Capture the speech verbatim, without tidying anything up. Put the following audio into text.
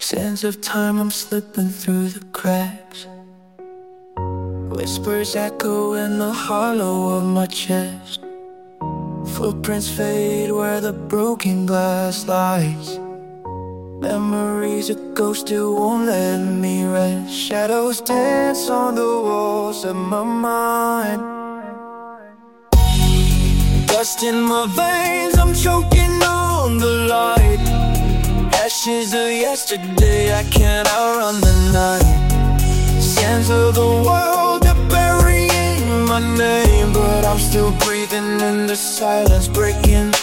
Sands of time, I'm slipping through the cracks. Whispers echo in the hollow of my chest. Footprints fade where the broken glass lies. Memories of ghosts who won't let me rest. Shadows dance on the walls of my mind. Dust in my veins, I'm choking on the light. Ashes of yesterday, I can't outrun the night. Sands of the world are burying my name, but I'm still breathing in the silence, breaking